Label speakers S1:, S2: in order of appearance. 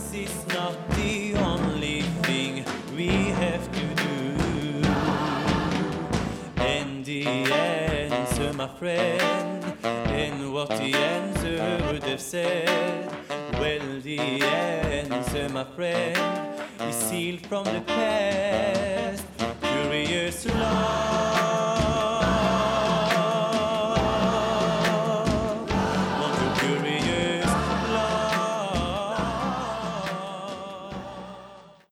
S1: this is not the only thing we have to do. And the answer, my friend, and what the answer would have said. Well, the answer, my friend, is sealed from the past. Curious love.